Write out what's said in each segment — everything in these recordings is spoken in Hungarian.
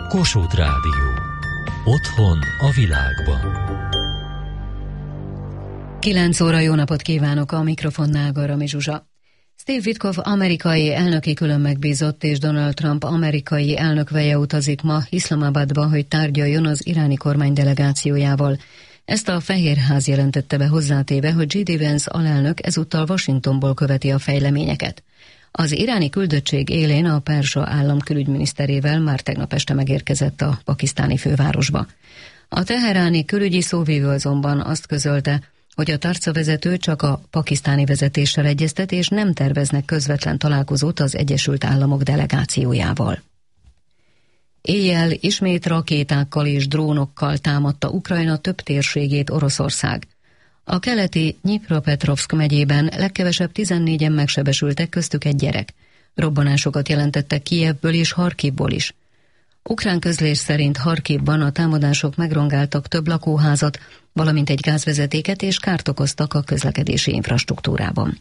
Kossuth Rádió. Otthon a világban. 9 óra, jó napot kívánok, a mikrofonnál Garami Zsuzsa. Steve Witkoff amerikai elnöki külön megbízott és Donald Trump amerikai elnökveje utazik ma Iszlamabadba, hogy tárgyaljon az iráni kormány delegációjával. Ezt a Fehérház jelentette be, hozzátéve, hogy J.D. Vance alelnök ezúttal Washingtonból követi a fejleményeket. Az iráni küldöttség élén a perzsa állam külügyminiszterével már tegnap este megérkezett a pakisztáni fővárosba. A teheráni külügyi szóvivő azonban azt közölte, hogy a tárcavezető csak a pakisztáni vezetéssel egyeztet, és nem terveznek közvetlen találkozót az Egyesült Államok delegációjával. Éjjel ismét rakétákkal és drónokkal támadta Ukrajna több térségét Oroszország. A keleti Dnyipropetrovszk megyében legkevesebb 14-en megsebesültek, köztük egy gyerek. Robbanásokat jelentettek Kijevből és Harkivból is. Ukrán közlés szerint Harkivban a támadások megrongáltak több lakóházat, valamint egy gázvezetéket, és kárt okoztak a közlekedési infrastruktúrában.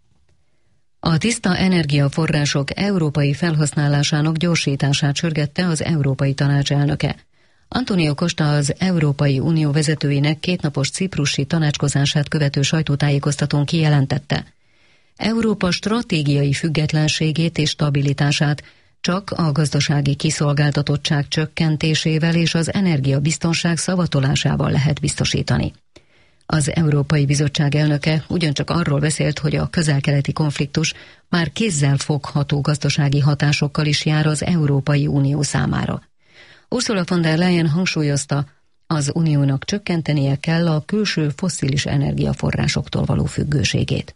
A tiszta energiaforrások európai felhasználásának gyorsítását sürgette az Európai Tanács elnöke. Antonio Costa az Európai Unió vezetőinek kétnapos ciprusi tanácskozását követő sajtótájékoztatón kijelentette: Európa stratégiai függetlenségét és stabilitását csak a gazdasági kiszolgáltatottság csökkentésével és az energiabiztonság szavatolásával lehet biztosítani. Az Európai Bizottság elnöke ugyancsak arról beszélt, hogy a közel-keleti konfliktus már kézzelfogható gazdasági hatásokkal is jár az Európai Unió számára. Ursula von der Leyen hangsúlyozta, az uniónak csökkentenie kell a külső fosszilis energiaforrásoktól való függőségét.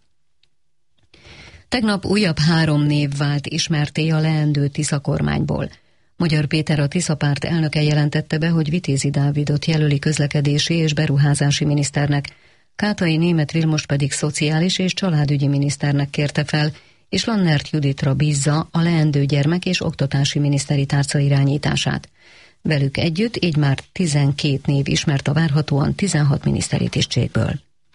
Tegnap újabb 3 név vált ismertté a leendő Tisza kormányból. Magyar Péter, a Tisza párt elnöke jelentette be, hogy Vitézi Dávidot jelöli közlekedési és beruházási miniszternek, Kátai Németh Vilmost pedig szociális és családügyi miniszternek kérte fel, és Lannert Juditra bízza a leendő gyermek- és oktatási miniszteri tárca irányítását. Velük együtt így már 12 név ismert a várhatóan 16 miniszteri tisztségből.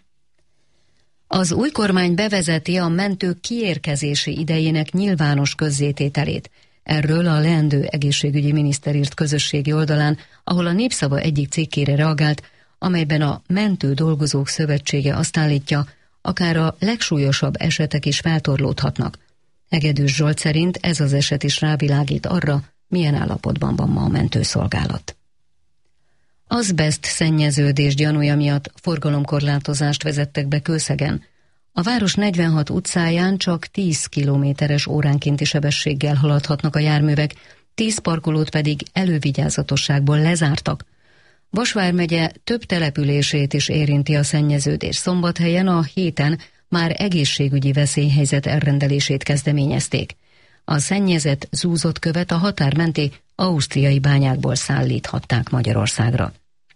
Az új kormány bevezeti a mentők kiérkezési idejének nyilvános közzétételét. Erről a leendő egészségügyi miniszter írt közösségi oldalán, ahol a Népszava egyik cikkére reagált, amelyben a Mentő Dolgozók Szövetsége azt állítja, akár a legsúlyosabb esetek is feltorlódhatnak. Hegedűs Zsolt szerint ez az eset is rávilágít arra, milyen állapotban van ma a mentőszolgálat. Azbeszt szennyeződés gyanúja miatt forgalomkorlátozást vezettek be Kőszegen. A város 46 utcáján csak 10 km/h óránkénti sebességgel haladhatnak a járművek, 10 parkolót pedig elővigyázatosságból lezártak. Vas vármegye több települését is érinti a szennyeződés. Szombathelyen a héten már egészségügyi veszélyhelyzet elrendelését kezdeményezték. A szennyezett, zúzott követ a határ menti ausztriai bányákból szállíthatták Magyarországra.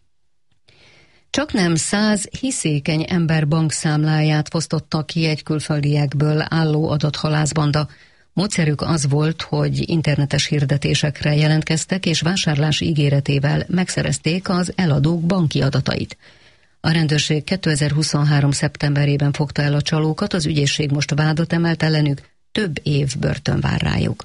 Csaknem 100 hiszékeny ember bankszámláját fosztottak ki egy külföldiekből álló adathalászbanda. Módszerük az volt, hogy internetes hirdetésekre jelentkeztek, és vásárlás ígéretével megszerezték az eladók banki adatait. A rendőrség 2023. szeptemberében fogta el a csalókat, az ügyészség most vádat emelt ellenük, több év börtön vár rájuk.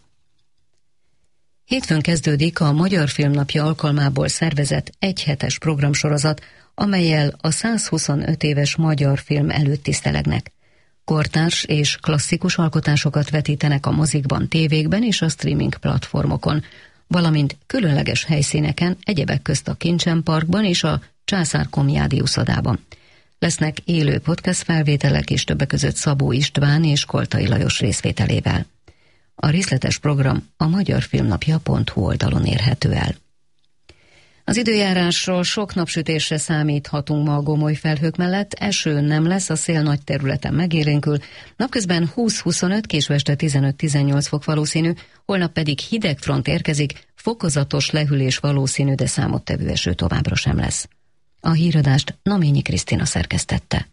Hétfőn kezdődik a Magyar Filmnapja alkalmából szervezett egyhetes programsorozat, amellyel a 125 éves magyar film előtt tisztelegnek. Kortárs és klasszikus alkotásokat vetítenek a mozikban, tévékben és a streaming platformokon, valamint különleges helyszíneken, egyebek közt a Kincsen Parkban és a Császár Komjádi uszodában. Lesznek élő podcast felvételek is, többek között Szabó István és Koltai Lajos részvételével. A részletes program a magyarfilmnapja.hu oldalon érhető el. Az időjárásról: sok napsütésre számíthatunk ma a gomoly felhők mellett, eső nem lesz, a szél nagy területen megélénkül, napközben 20-25, késő este 15-18 fok valószínű, holnap pedig hideg front érkezik, fokozatos lehűlés valószínű, de számottevő eső továbbra sem lesz. A híradást Naményi Krisztina szerkesztette.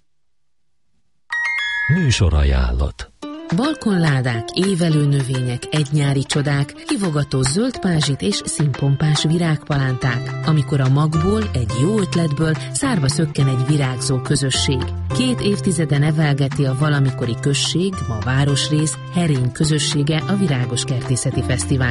Műsorajánlat. Balkonládák, évelő növények, egynyári csodák, kivogató zöldpázsit és színpompás virágpalánták. Amikor a magból, egy jó ötletből szárba szökken egy virágzó közösség. 2 évtizede nevelgeti a valamikori község, ma városrész, Herény közössége a Virágos Kertészeti Fesztivált. A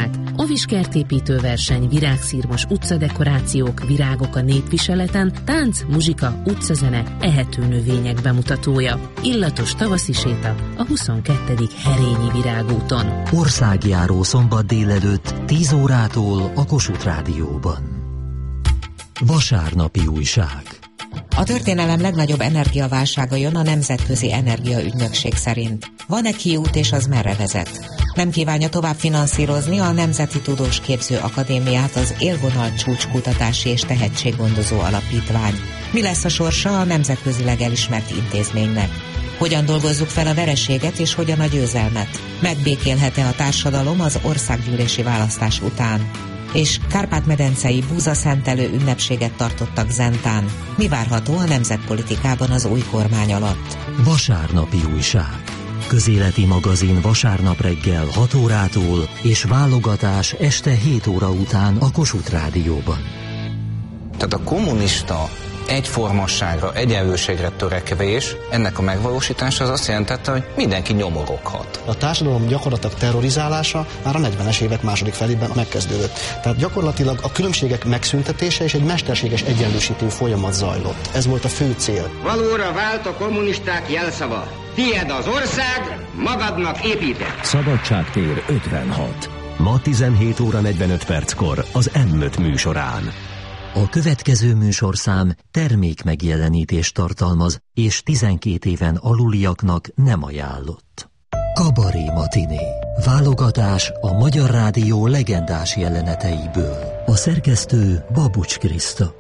Haviskertépítő verseny, virágszirmos utcadekorációk, virágok a népviseleten, tánc, muzsika, utcazene, ehető növények bemutatója. Illatos tavaszi séta a 22. Herényi Virágúton. Országjáró szombat délelőtt 10 órától a Kossuth Rádióban. Vasárnapi újság. A történelem legnagyobb energiaválsága jön a Nemzetközi Energiaügynökség szerint. Van-e kiút és az merre vezet? Nem kívánja tovább finanszírozni a Nemzeti Tudós Képző Akadémiát az Élvonal Csúcskutatási és Tehetséggondozó Alapítvány. Mi lesz a sorsa a nemzetközileg elismert intézménynek? Hogyan dolgozzuk fel a vereséget és hogyan a győzelmet? Megbékélhet-e a társadalom az országgyűlési választás után? És Kárpát-medencei búzaszentelő ünnepséget tartottak Zentán. Mi várható a nemzetpolitikában az új kormány alatt? Vasárnapi újság. Közéleti magazin vasárnap reggel 6 órától és válogatás este 7 óra után a Kossuth Rádióban. Tehát a kommunista egyformasságra, egyenlőségre törekvés, ennek a megvalósítása az azt jelentette, hogy mindenki nyomoroghat. A társadalom gyakorlatilag terrorizálása már a 40-es évek második felében megkezdődött. Tehát gyakorlatilag a különbségek megszüntetése és egy mesterséges egyenlősítő folyamat zajlott. Ez volt a fő cél. Valóra vált a kommunisták jelszava. Tied az ország, magadnak építed. Szabadságtér 56. Ma 17 óra 45 perckor az M5 műsorán. A következő műsorszám termékmegjelenítést tartalmaz, és 12 éven aluliaknak nem ajánlott. Kabaré matiné. Válogatás a Magyar Rádió legendás jeleneteiből. A szerkesztő Babucs Kriszta.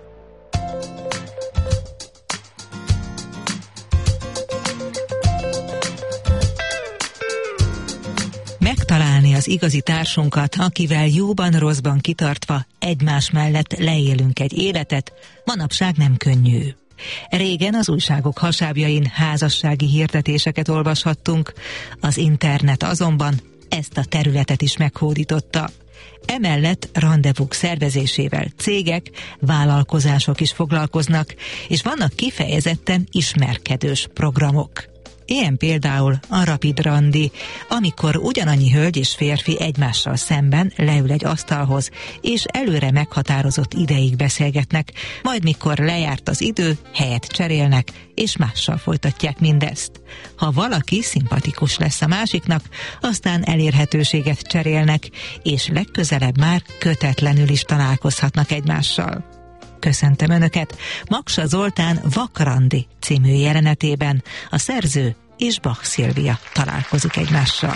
Megtalálni az igazi társunkat, akivel jóban, rosszban kitartva egymás mellett leélünk egy életet, manapság nem könnyű. Régen az újságok hasábjain házassági hirdetéseket olvashattunk, az internet azonban ezt a területet is meghódította. Emellett randevúk szervezésével cégek, vállalkozások is foglalkoznak, és vannak kifejezetten ismerkedős programok. Ilyen például a Rapid Randi, amikor ugyanannyi hölgy és férfi egymással szemben leül egy asztalhoz, és előre meghatározott ideig beszélgetnek, majd mikor lejárt az idő, helyet cserélnek, és mással folytatják mindezt. Ha valaki szimpatikus lesz a másiknak, aztán elérhetőséget cserélnek, és legközelebb már kötetlenül is találkozhatnak egymással. Köszöntöm Önöket! Maksa Zoltán Vakrandi című jelenetében a szerző és Bach Szilvia találkozik egymással.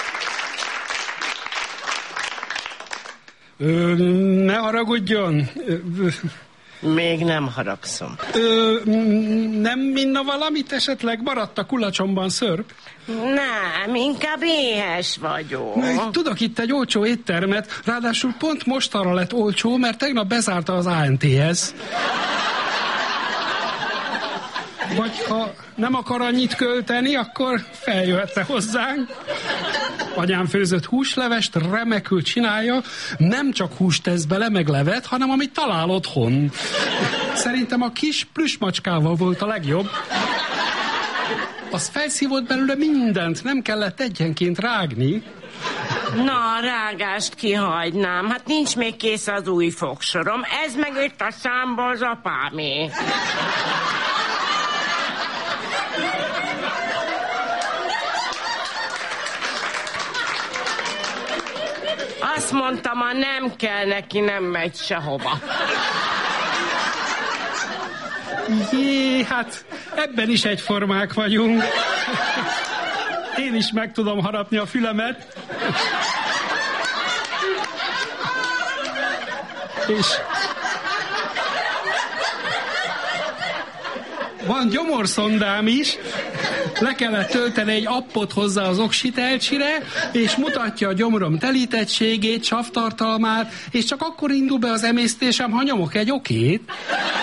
Ne haragudjon! Még nem haragszom. Nem minna valamit, esetleg maradt a kulacsomban szörp? Nem, inkább éhes vagyok. Tudok itt egy olcsó éttermet, ráadásul pont mostanra lett olcsó, mert tegnap bezárta az ANT-hez. Vagy ha nem akar annyit költeni, akkor feljöhetne hozzánk. Anyám főzött húslevest, remekül csinálja, nem csak húst tesz bele, meg levet, hanem amit talál otthon. Szerintem a kis plüssmacskával volt a legjobb. Az felszívott belőle mindent, nem kellett egyenként rágni. Na, a rágást kihagynám, hát nincs még kész az új fogsorom, ez meg itt a számba az apámé. Azt mondtam, ha nem kell neki, nem megy sehova. Jé, hát ebben is egyformák vagyunk. Én is meg tudom harapni a fülemet. És van gyomorszondám is. Le kellett tölteni egy appot hozzá az oxitelcsire, és mutatja a gyomrom telítettségét, savtartalmát, és csak akkor indul be az emésztésem, ha nyomok egy okét.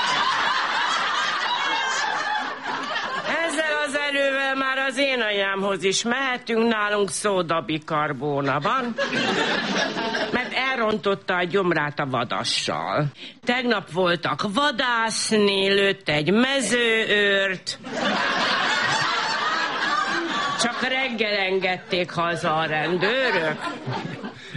Ezzel az erővel már az én anyámhoz is mehetünk, nálunk szódabikarbóna van, mert elrontotta a gyomrát a vadassal. Tegnap voltak vadászni, lőtt egy mezőőrt, csak reggel engedték haza a rendőrök.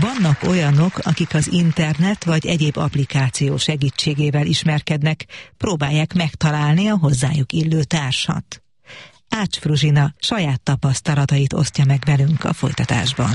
Vannak olyanok, akik az internet vagy egyéb applikáció segítségével ismerkednek, próbálják megtalálni a hozzájuk illő társat. Ács Fruzsina saját tapasztalatait osztja meg velünk a folytatásban.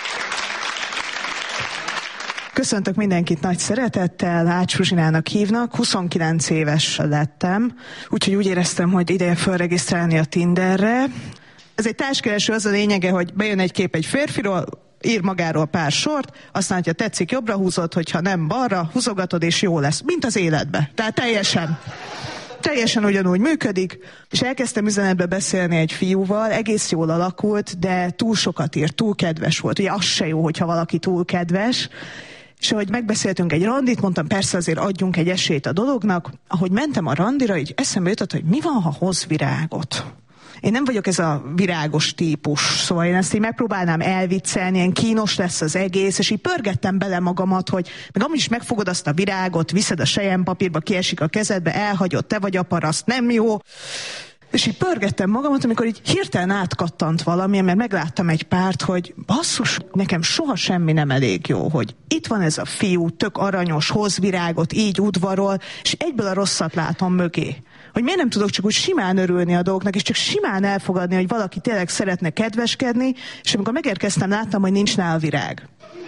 Köszöntök mindenkit nagy szeretettel, Ács Fruzsinának hívnak, 29 éves lettem, úgyhogy úgy éreztem, hogy ideje felregisztrálni a Tinderre. Ez egy társkereső, az a lényege, hogy bejön egy kép egy férfiról, ír magáról pár sort, aztán, hogyha tetszik, jobbra húzod, hogyha nem balra, húzogatod, és jó lesz, mint az életbe. Tehát teljesen ugyanúgy működik, és elkezdtem üzenetbe beszélni egy fiúval, egész jól alakult, de túl sokat írt, túl kedves volt. Ugye az se jó, hogyha valaki túl kedves. És ahogy megbeszéltünk egy randit, mondtam, persze azért adjunk egy esélyt a dolognak. Ahogy mentem a randira, így eszembe jutott, hogy mi van, ha hoz virágot. Én nem vagyok ez a virágos típus, szóval én ezt így megpróbálnám elviccelni, ilyen kínos lesz az egész, és így pörgettem bele magamat, hogy meg amúgy is megfogod azt a virágot, viszed a selyempapírba, kiesik a kezedbe, elhagyod, te vagy a paraszt, nem jó. És így pörgettem magamat, amikor így hirtelen átkattant valami, mert megláttam egy párt, hogy basszus, nekem soha semmi nem elég jó, hogy itt van ez a fiú, tök aranyos, hoz virágot, így udvarol, és egyből a rosszat látom mögé. Hogy miért nem tudok csak úgy simán örülni a dolgoknak, és csak simán elfogadni, hogy valaki tényleg szeretne kedveskedni, és amikor megérkeztem, láttam, hogy nincs nála virág.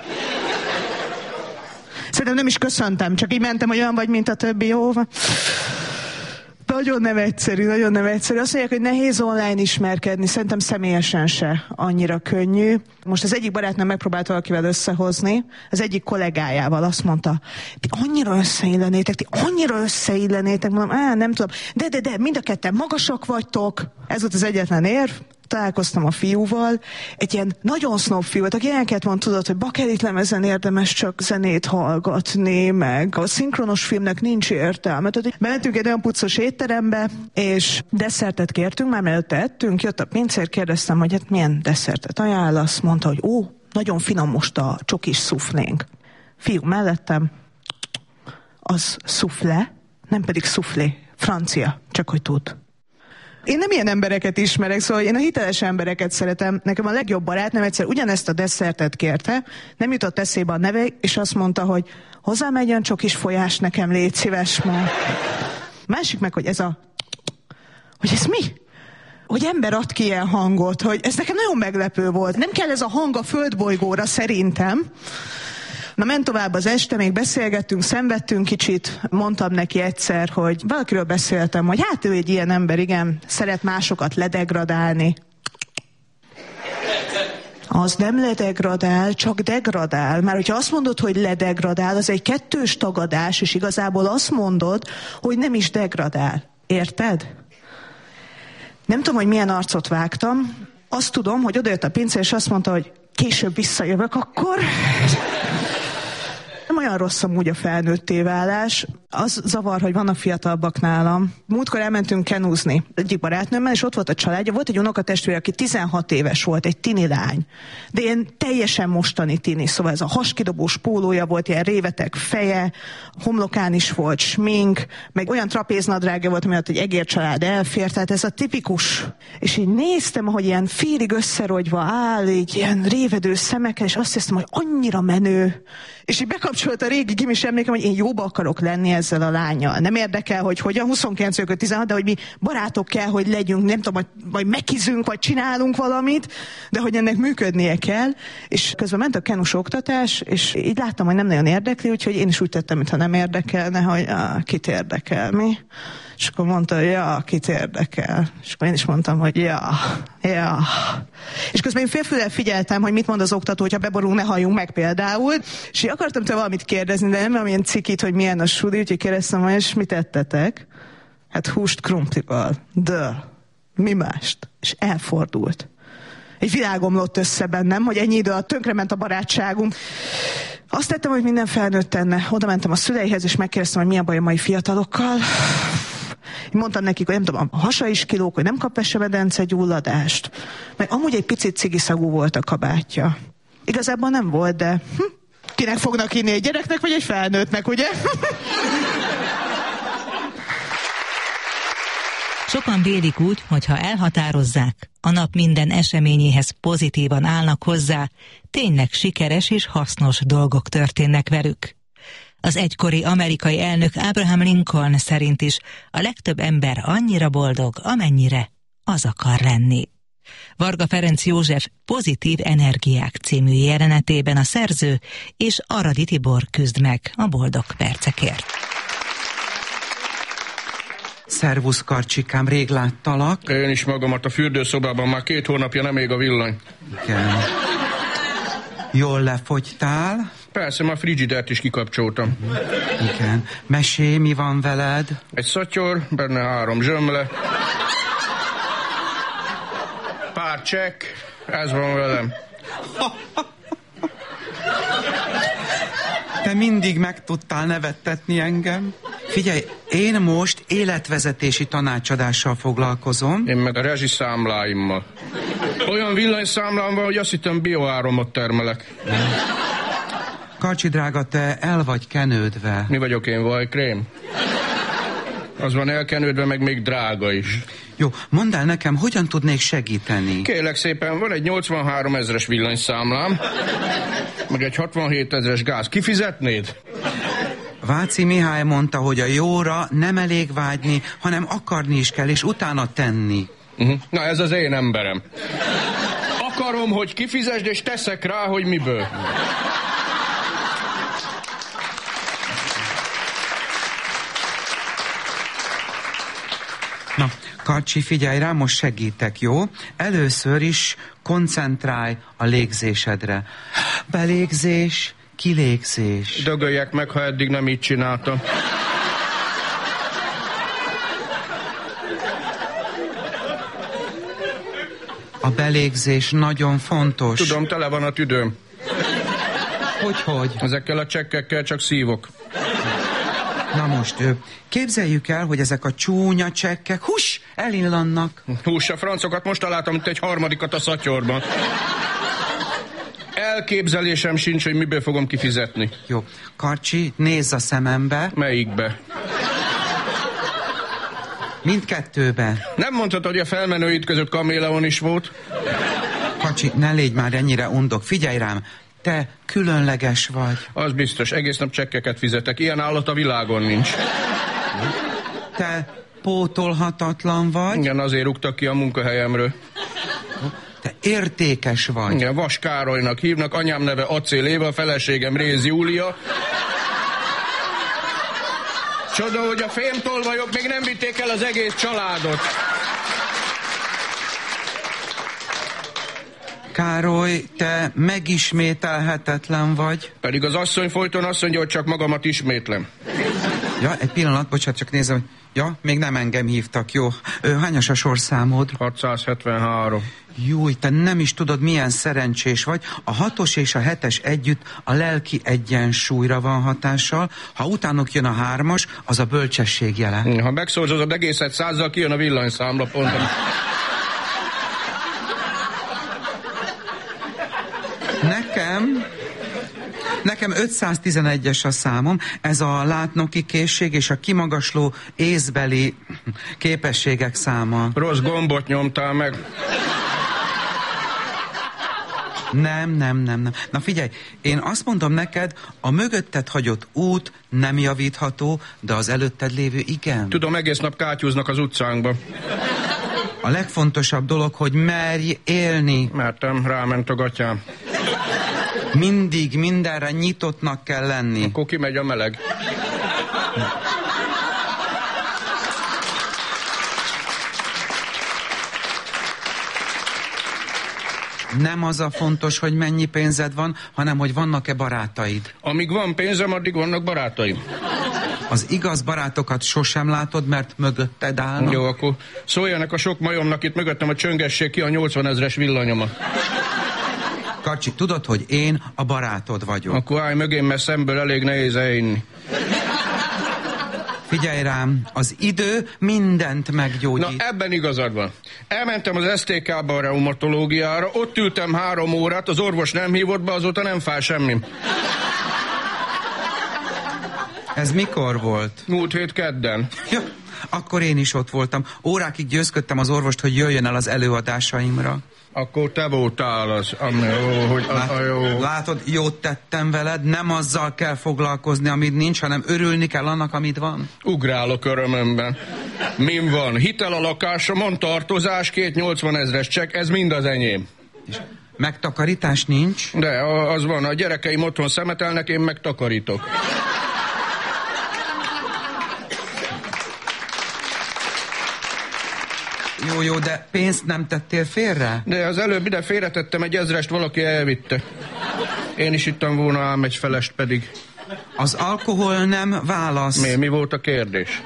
Szerintem nem is köszöntem, csak így mentem, hogy olyan vagy, mint a többi, jó van. Nagyon nem egyszerű. Azt mondják, hogy nehéz online ismerkedni, szerintem személyesen se annyira könnyű. Most az egyik barátnőm megpróbált valakivel összehozni, az egyik kollégájával azt mondta, ti annyira összeillenétek, mondom, nem tudom, de, mind a ketten magasak vagytok. Ez volt az egyetlen érv. Találkoztam a fiúval, egy ilyen nagyon snob fiú volt, aki ilyeneket van, tudod, hogy bakelit lemezen érdemes csak zenét hallgatni, meg a szinkronos filmnek nincs értelme. Tehát bementünk egy olyan puccos étterembe, és desszertet kértünk, már mielőtte ettünk, jött a pincér, kérdeztem, hogy hát milyen desszertet ajánlasz, mondta, hogy nagyon finom most a csokis szuflénk. Fiú mellettem, az szufle, nem pedig szuflé, francia, csak hogy tud. Én nem ilyen embereket ismerek, szóval én a hiteles embereket szeretem. Nekem a legjobb barátnőm egyszer ugyanezt a desszertet kérte, nem jutott eszébe a neve, és azt mondta, hogy hozzám egy olyan csokis folyás nekem, légy szíves ma. Másik meg, hogy hogy ez mi? Hogy ember ad ki ilyen hangot, hogy ez nekem nagyon meglepő volt. Nem kell ez a hang a földbolygóra szerintem. Na, ment tovább az este, még beszélgettünk, szenvedtünk kicsit, mondtam neki egyszer, hogy valakiről beszéltem, hogy hát ő egy ilyen ember, igen, szeret másokat ledegradálni. Az nem ledegradál, csak degradál. Már hogyha azt mondod, hogy ledegradál, az egy kettős tagadás, és igazából azt mondod, hogy nem is degradál. Érted? Nem tudom, hogy milyen arcot vágtam. Azt tudom, hogy odajött a pincér, és azt mondta, hogy később visszajövök akkor. Nem olyan rossz amúgy a felnőtté válás. Az zavar, hogy vannak fiatalabbak nálam. Múltkor elmentünk kenúzni egyik barátnőmmel, és ott volt a családja. Volt egy unokatestvére, aki 16 éves volt, egy tini lány. De ilyen teljesen mostani tini, szóval ez a haskidobós pólója volt, ilyen réveteg feje, homlokán is volt smink, meg olyan trapéznadrágja volt, amiatt egy egércsalád elfér, tehát ez a tipikus. És így néztem, ahogy ilyen félig összerogyva áll, így ilyen révedő szemekkel, és azt hiszem, hogy annyira menő. És így bekapcsolt a régi gimis emlékem, hogy én jóba akarok lenni ezzel a lányjal. Nem érdekel, hogy hogyan, 29 vagy 16, de hogy mi barátok kell, hogy legyünk, nem tudom, vagy megkizünk, vagy csinálunk valamit, de hogy ennek működnie kell. És közben ment a kenus oktatás, és így láttam, hogy nem nagyon érdekli, úgyhogy én is úgy tettem, mintha nem érdekelne, hogy kit érdekel, mi? És akkor mondta, hogy kit érdekel. És akkor én is mondtam, hogy ja. És közben én félfüllel figyeltem, hogy mit mond az oktató, hogyha beborulunk, ne halljunk meg például. És én akartam tőle valamit kérdezni, de nem valamilyen cikit, hogy milyen a suli, úgyhogy kérdeztem, hogy és mit ettetek? Hát húst krumplival. Mi mást? És elfordult. Egy világ omlott össze bennem, hogy ennyi idő alatt tönkrement a barátságunk. Azt tettem, hogy minden felnőtt tenne. Oda mentem a szüleihez, és megkérdeztem, hogy mi a baj a mai fiatalokkal. Én mondtam nekik, hogy nem tudom, a hasa is kilóg, hogy nem kap vesemedence gyulladást. Meg amúgy egy picit cigiszagú volt a kabátja. Igazából nem volt, de kinek fognak inni, egy gyereknek vagy egy felnőttnek, ugye? Sokan vélik úgy, hogy ha elhatározzák, a nap minden eseményéhez pozitívan állnak hozzá, tényleg sikeres és hasznos dolgok történnek velük. Az egykori amerikai elnök Abraham Lincoln szerint is a legtöbb ember annyira boldog, amennyire az akar lenni. Varga Ferenc József Pozitív energiák című jelenetében a szerző és Aradi Tibor küzd meg a boldog percekért. Szervusz, Karcsikám, rég láttalak. Én is magamat a fürdőszobában, már 2 hónapja nem ég a villany. Igen. Jól lefogytál? Persze, már frigidert is kikapcsoltam. Igen. Mesélj, mi van veled? Egy szatyor, benne 3 zsömle. Pár csekk, ez van velem. Te mindig meg tudtál nevettetni engem. Figyelj, én most életvezetési tanácsadással foglalkozom. Én meg a rezsiszámláimmal. Olyan villanyszámlám van, hogy azt hittem bioáramot termelek. Karcsi drága, te el vagy kenődve. Mi vagyok én, vajkrém? Az van elkenődve, meg még drága is. Jó, mondd el nekem, hogyan tudnék segíteni? Kérlek szépen, van egy 83 000-es villanyszámlám, meg egy 67 000-es gáz. Kifizetnéd? Váci Mihály mondta, hogy a jóra nem elég vágyni, hanem akarni is kell, és utána tenni. Na ez az én emberem. Akarom, hogy kifizesd, és teszek rá, hogy miből. Na, Karcsi, figyelj rá, most segítek, jó? Először is koncentrálj a légzésedre. Belégzés, kilégzés. Dögöljek meg, ha eddig nem így csináltam. A belégzés nagyon fontos. Tudom, tele van a tüdőm. Hogy? Ezekkel a csekkekkel csak szívok. Na most, képzeljük el, hogy ezek a csúnya csekkek, elillannak. Hús, a francokat most találtam, mint egy harmadikat a szatyorban. Elképzelésem sincs, hogy miből fogom kifizetni. Jó, Karcsi, nézz a szemembe. Melyikbe? Mindkettőbe. Nem mondhatod, hogy a felmenőid között kaméleon is volt? Karcsi, ne légy már ennyire undok, figyelj rám. Te különleges vagy. Az biztos, egész nap csekkeket fizetek. Ilyen állat a világon nincs. Te pótolhatatlan vagy. Igen, azért rúgtak ki a munkahelyemről. Te értékes vagy. Igen, Vas Károlynak hívnak, anyám neve Acél Éva, feleségem Réz Júlia. Csoda, hogy a fémtolvajok még nem vitték el az egész családot. Károly, te megismételhetetlen vagy. Pedig az asszony folyton azt mondja, hogy csak magamat ismétlem. Ja, egy pillanat, bocsánat, csak nézem, hogy... Ja, még nem engem hívtak, jó. Hányas a sorszámod? 673. Júj, te nem is tudod, milyen szerencsés vagy. A 6-os és a 7-es együtt a lelki egyensúlyra van hatással. Ha utánok jön a 3-as, az a bölcsesség jele. Ha megszorzod egészet 100-zal, kijön a villanyszámla ponton. Nekem 511-es a számom, ez a látnoki készség és a kimagasló észbeli képességek száma. Rossz gombot nyomtál meg. Nem. Na figyelj, én azt mondom neked, a mögötted hagyott út nem javítható, de az előtted lévő igen. Tudom, egész nap kátyúznak az utcánkba. A legfontosabb dolog, hogy merj élni. Mertem, ráment a gatyám. Mindig, mindenre nyitottnak kell lenni. Akkor kimegy a meleg. Nem az a fontos, hogy mennyi pénzed van, hanem hogy vannak-e barátaid. Amíg van pénzem, addig vannak barátaim. Az igaz barátokat sosem látod, mert mögötted állnak. Jó, akkor szóljanak a sok majomnak itt mögöttem, a csöngessék ki a 80 000-es villanyomat. Karcsi, tudod, hogy én a barátod vagyok. Akkor állj mögém, mert szemből elég nehéz elinni. Figyelj rám, az idő mindent meggyógyít. Na, ebben igazad van. Elmentem az STK-ba a reumatológiára, ott ültem 3 órát, az orvos nem hívott be, azóta nem fáj semmi. Ez mikor volt? Múlt hét kedden. Ja, Akkor én is ott voltam. Órákig győzködtem az orvost, hogy jöjjön el az előadásaimra. Akkor te voltál az, hogy jó. Látod, jót tettem veled, nem azzal kell foglalkozni, amit nincs, hanem örülni kell annak, amit van. Ugrálok örömömben. Min van? Hitel a lakásomon, tartozás, 280 000-es csekk, ez mind az enyém. És megtakarítás nincs? De, az van, a gyerekeim otthon szemetelnek, én megtakarítok. Jó, de pénzt nem tettél félre? De az előbb ide félretettem egy 1000-est, valaki elvitte. Én is ittam volna, ám egy felest pedig. Az alkohol nem válasz. Mi volt a kérdés?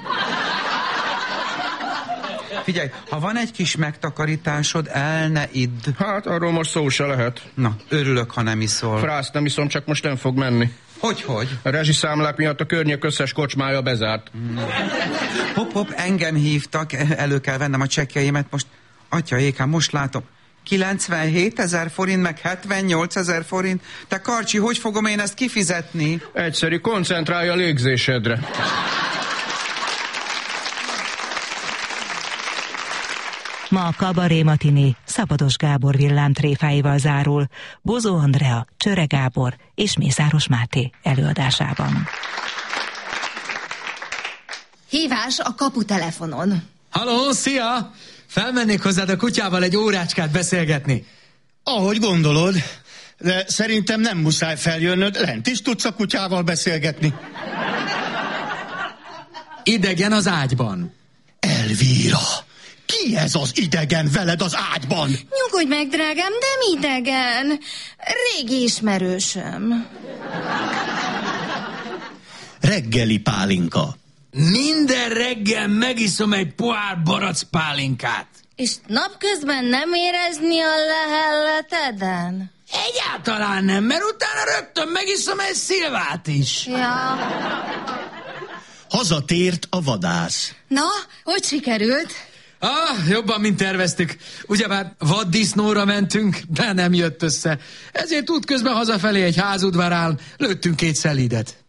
Figyelj, ha van egy kis megtakarításod, el ne idd. Hát, arról most szó se lehet. Na, örülök, ha nem iszol. Frászt nem iszom, csak most nem fog menni. Hogy? A rezsiszámlák miatt a környék összes kocsmája bezárt. Hopp, engem hívtak, elő kell vennem a csekkjeimet most. Atyaékám, most látom. 97 000 forint, meg 78 000 forint. Te Karcsi, hogy fogom én ezt kifizetni? Egyszerű, koncentrálj a légzésedre. Ma a Kabaré matiné Szabados Gábor villámtréfáival zárul, Bozó Andrea, Csöre Gábor és Mészáros Máté előadásában. Hívás a kaputelefonon. Halló, szia! Felmennék hozzád a kutyával egy órácskát beszélgetni. Ahogy gondolod, de szerintem nem muszáj feljönnöd, lent is tudsz a kutyával beszélgetni. Idegen az ágyban. Elvíra! Ki ez az idegen veled az ágyban? Nyugodj meg, drágám, nem idegen. Régi ismerősöm. Reggeli pálinka. Minden reggel megiszom egy pohár barack pálinkát. És napközben nem érezni a lehelleteden? Egyáltalán nem, mert utána rögtön megiszom egy szilvát is. Ja. Hazatért a vadász. Na, hogy sikerült? Jobban, mint terveztük. Ugyebár vaddisznóra mentünk, de nem jött össze. Ezért útközben hazafelé egy házudvarán lőttünk 2 szelidet.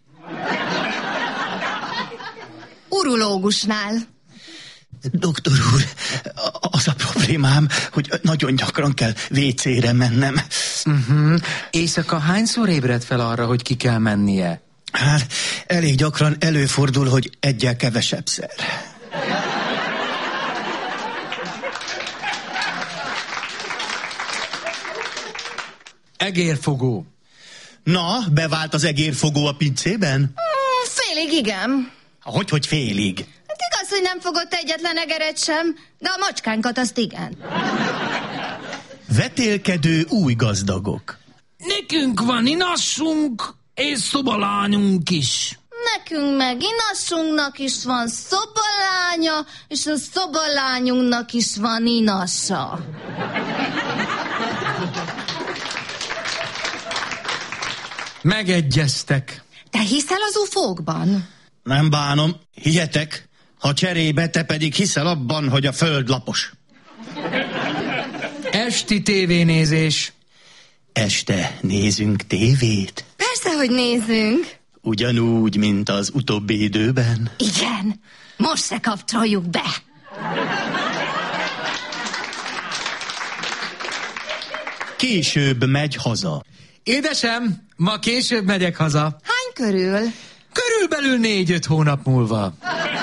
Urológusnál. Doktor úr, az a problémám, hogy nagyon gyakran kell WC-re mennem. Éjszaka hányszor ébred fel arra, hogy ki kell mennie? Hát, elég gyakran előfordul, hogy egyel kevesebbszer. Egérfogó. Na, bevált az egérfogó a pincében? Félig igen. Hogy félig? Hát igaz, hogy nem fogott egyetlen egeret sem, de a macskánkat azt igen. Vetélkedő új gazdagok. Nekünk van inassunk és szobalányunk is. Nekünk meg inassunknak is van szobalánya, és a szobalányunknak is van inassa. Megegyeztek. Te hiszel az ufókban? Nem bánom, hihetek, ha cserébe te pedig hiszel abban, hogy a föld lapos. Esti tévénézés. Este nézünk tévét? Persze, hogy nézünk. Ugyanúgy, mint az utóbbi időben? Igen, most se kapcsoljuk be. Később megy haza. Édesem, ma később megyek haza. Hány körül? Körülbelül 4-5 hónap múlva.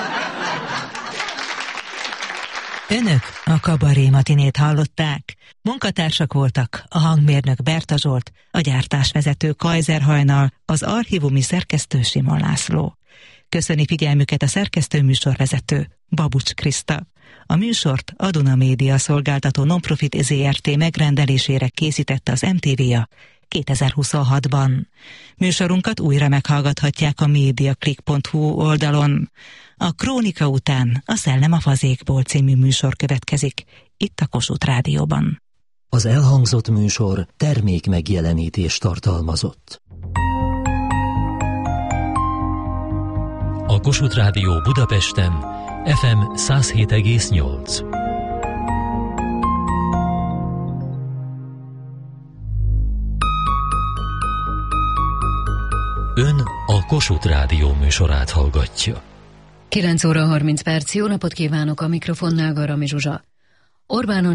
Önök a Kabaré matinét hallották. Munkatársak voltak a hangmérnök Berta Zsolt, a gyártásvezető Kajzer Hajnal, az archívumi szerkesztő Simon László. Köszöni figyelmüket a szerkesztő műsorvezető Babucs Kriszta. A műsort a Duna Média szolgáltató Nonprofit Zrt. Megrendelésére készítette az MTV-a 2026-ban. Műsorunkat újra meghallgathatják a mediaclick.hu oldalon. A Krónika után a Szellem a fazékból című műsor következik, itt a Kossuth Rádióban. Az elhangzott műsor termék megjelenítést tartalmazott. A Kossuth Rádió Budapesten FM 107,8. Ön a Kossuth Rádió műsorát hallgatja. 9 óra 30 perc. Jó napot kívánok, a mikrofonnál Garami Zsuzsa. Orbánon